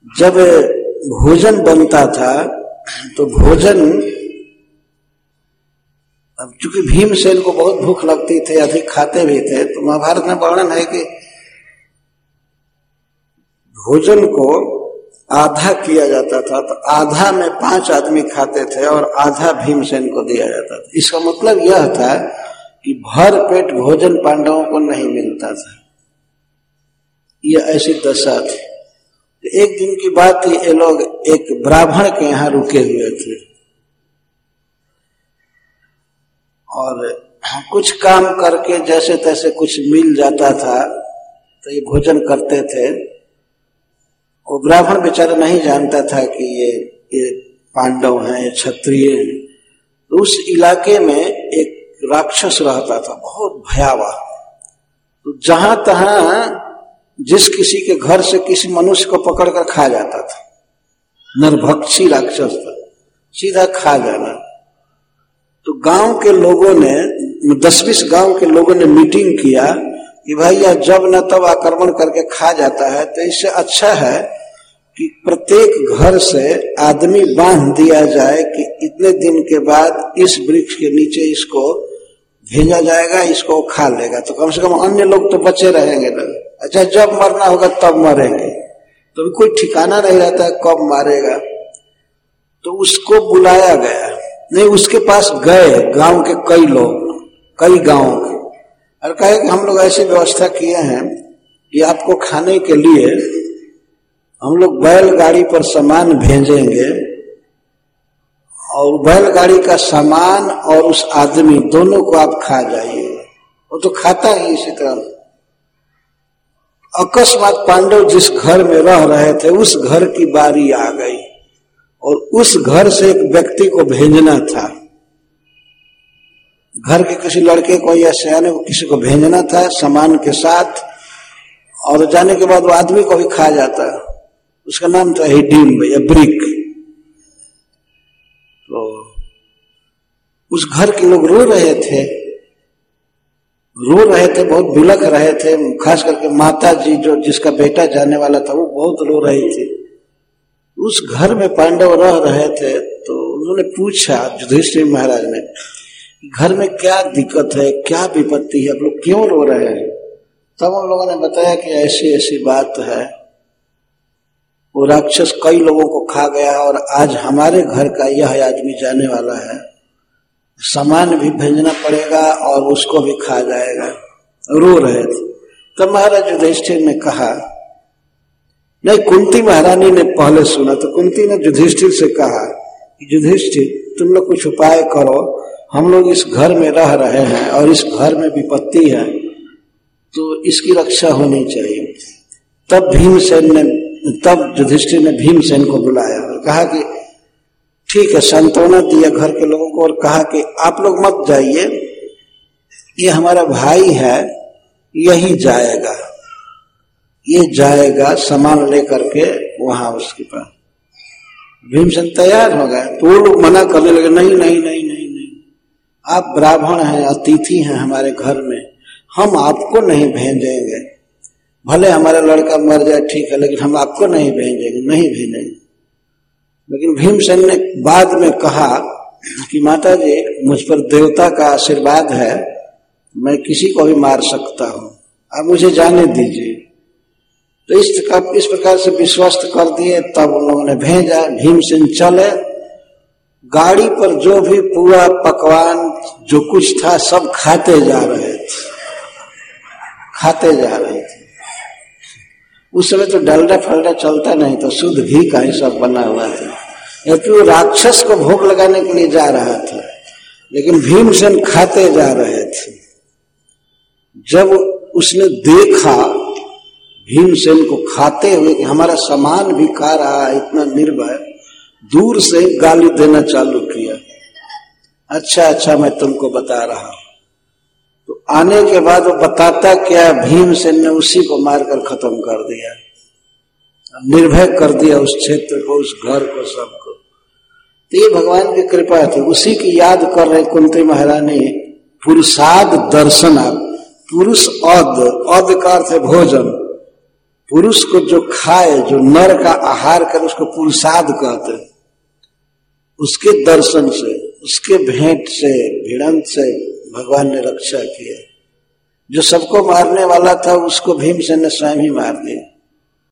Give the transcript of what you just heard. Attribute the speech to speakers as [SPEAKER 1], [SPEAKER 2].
[SPEAKER 1] जब भोजन बनता था तो भोजन, अब चूंकि भीमसेन को बहुत भूख लगती थी, अधिक खाते भी थे, तो महाभारत में वर्णन है कि भोजन को आधा किया जाता था, तो आधा में 5 आदमी खाते थे और आधा भीमसेन को दिया जाता था। इसका मतलब यह था कि भर पेट भोजन पांडवों को नहीं मिलता था। यह ऐसी दशा थी। तो एक दिन की बात थी, ये लोग एक ब्राह्मण के यहाँ रुके हुए थे और कुछ काम करके जैसे तैसे कुछ मिल जाता था तो ये भोजन करते थे। वो ब्राह्मण बेचारा नहीं जानता था कि ये पांडव हैं, ये क्षत्रिय हैं। तो उस इलाके में एक राक्षस रहता था, बहुत भयावह। तो जहां तहां जिस किसी के घर से किसी मनुष्य को पकड़कर खा जाता था, नरभक्षी राक्षस था, सीधा खा जाना। तो गांव के लोगों ने, 10-20 गांव के लोगों ने मीटिंग किया कि भाई यह जब न तब आक्रमण करके खा जाता है, तो इससे अच्छा है कि प्रत्येक घर से आदमी बांध दिया जाए कि इतने दिन के बाद इस वृक्ष के नीचे इसको भेजा जाएगा, इसको खा लेगा, तो कम से कम अन्य लोग तो बचे रहेंगे ना। अच्छा, जब मरना होगा तब मरेंगे, तो कोई ठिकाना नहीं रहता है कब मारेगा। तो उसको बुलाया गया, नहीं उसके पास गए गांव के कई लोग, कई गांवों के, और कहे कि हम लोग ऐसी व्यवस्था किए हैं कि आपको खाने के लिए हम लोग बैलगाड़ी पर सामान भेजेंगे और बैलगाड़ी का सामान और उस आदमी दोनों को आप खा जाइए। वो तो खाता ही इसी तरह। अकस्मात पांडव जिस घर में रह रहे थे उस घर की बारी आ गई और उस घर से एक व्यक्ति को भेजना था, घर के किसी लड़के को या सयाने को किसी को भेजना था सामान के साथ, और जाने के बाद वो आदमी को भी खा जाता। उसका नाम था हिडिम्ब या ब्रिक। तो उस घर के लोग रो रहे थे, बहुत बिलख रहे थे। खास करके माता जी जो जिसका बेटा जाने वाला था वो बहुत रो रही थी। उस घर में पांडव रह रहे थे, तो उन्होंने पूछा युधिष्ठिर महाराज ने, घर में क्या दिक्कत है, क्या विपत्ति है, आप लोग क्यों रो रहे हैं? तब उन लोगों ने बताया कि ऐसी ऐसी बात है, वो राक्षस कई लोगों को खा गया और आज हमारे घर का यह आदमी जाने वाला है, सामान भी भेजना पड़ेगा और उसको भी खा जाएगा। रो रहे थे। तब महाराज युधिष्ठिर ने कहा, नहीं, कुंती महारानी ने पहले सुना, तो कुंती ने युधिष्ठिर से कहा, युधिष्ठिर तुम लोग कुछ उपाय करो, हम लोग इस घर में रह रहे हैं और इस घर में विपत्ति है, तो इसकी रक्षा होनी चाहिए। तब युधिष्ठिर ने भीमसेन को बुलाया और कहा कि ठीक है, सांत्वना दिया घर के लोगों को और कहा कि आप लोग मत जाइए, ये हमारा भाई है, यही जाएगा, ये जाएगा सामान लेकर के वहां उसके पास। भीमसेन तैयार हो गए, तो वो लोग मना करने लगे, नहीं नहीं नहीं नहीं नहीं, आप ब्राह्मण हैं, अतिथि हैं हमारे घर में, हम आपको नहीं भेजेंगे, भले हमारा लड़का मर जाए ठीक है, लेकिन हम आपको नहीं भेजेंगे, नहीं भेजेंगे। लेकिन भीमसेन ने बाद में कहा कि माता जी, मुझ पर देवता का आशीर्वाद है, मैं किसी को भी मार सकता हूं, आप मुझे जाने दीजिए। तो इस प्रकार से विश्वस्त कर दिए। तब उन लोगों ने भेजा, भीमसेन चले, गाड़ी पर जो भी पूरा पकवान जो कुछ था सब खाते जा रहे थे। उस समय तो डलडा फलडा चलता नहीं, तो शुद्ध घी का ही सब बना हुआ था, क्योंकि वो राक्षस को भोग लगाने के लिए जा रहा था, लेकिन भीमसेन खाते जा रहे थे। जब उसने देखा भीमसेन को खाते हुए कि हमारा सामान भी खा रहा है, इतना निर्भय, दूर से गाली देना चालू किया, अच्छा मैं तुमको बता रहा हूं। तो आने के बाद वो बताता क्या, भीमसेन ने उसी को मारकर खत्म कर दिया, निर्भय कर दिया उस क्षेत्र को, उस घर को, सबको। तो ये भगवान की कृपा थी। उसी की याद कर रहे कुंती महारानी, पुरुषाद दर्शन, पुरुष औद का अर्थ है भोजन, पुरुष को जो खाए, जो नर का आहार करे, उसको पुरुषाद कहते हैं। उसके दर्शन से, उसके भेंट से, भिड़ंत से भगवान ने रक्षा किया। जो सबको मारने वाला था उसको भीमसेन ने स्वयं ही मार दिया।